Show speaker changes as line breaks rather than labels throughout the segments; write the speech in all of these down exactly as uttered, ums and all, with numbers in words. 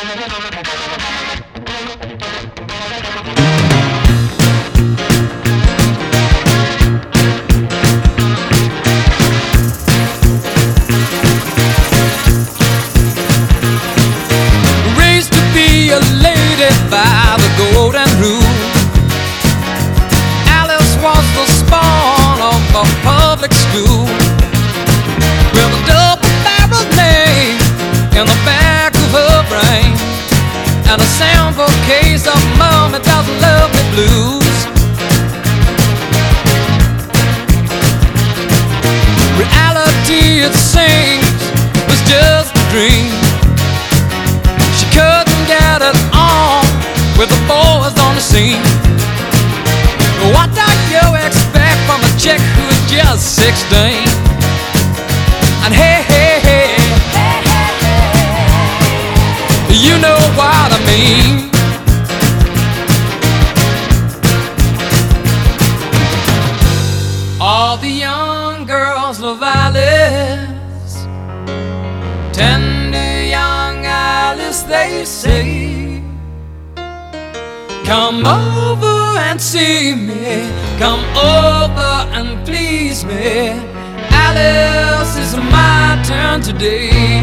Raised to be a lady by the golden rule. Alice was the spawn of a public school, with a double-barreled name in the back of her brain, and a sample case of Mommy Doesn't Love Me blues. Reality, it seems, was just a dream. She couldn't get it on with the boys on the scene. What do you expect from a chick who's just sixteen? And hey, hey, hey, you know what I mean. All the young girls love Alice, tender young Alice, they say. Come over and see me, come over and please me. Alice, it's my turn today.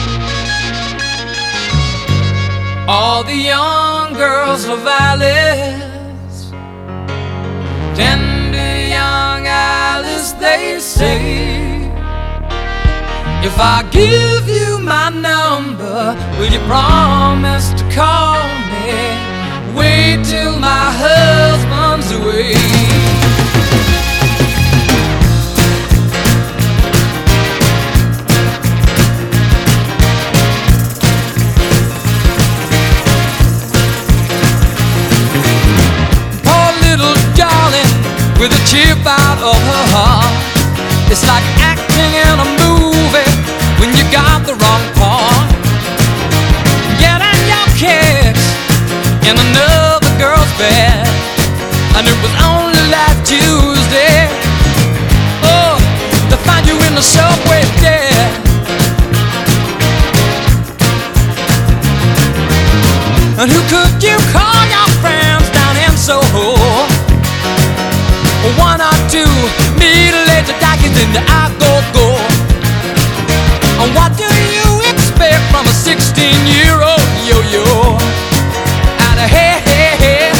All the young girls love Alice, tender young Alice, they say. If I give you my number, will you promise to call me? Wait till my husband's away. Poor little darling with a chip out of her heart. It's like acting in a movie when you got the wrong part. Getting your kicks in another girl's bed, and it was only last Tuesday, oh, to find you in the subway dead. And who could you call your friends down in Soho? One or two middle-aged darkies in the I-go-go. And what do you expect from a sixteen-year-old yo-yo? Hey, hey, hey,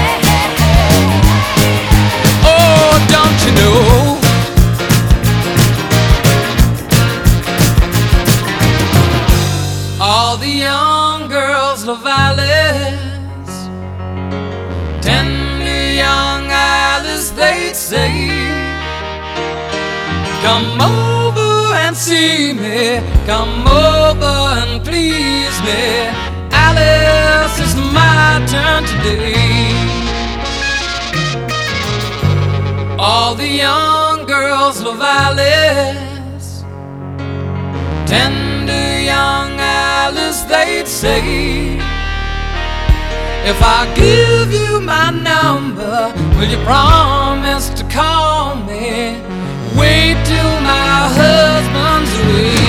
oh, don't you know? All the young girls love Alice, tender young Alice, they say. Come over and see me, come over and please me. Alice, it's my turn today. All the young girls love Alice, tender young Alice, they'd say. If I give you my number, will you promise to call me? Wait till my husband's away.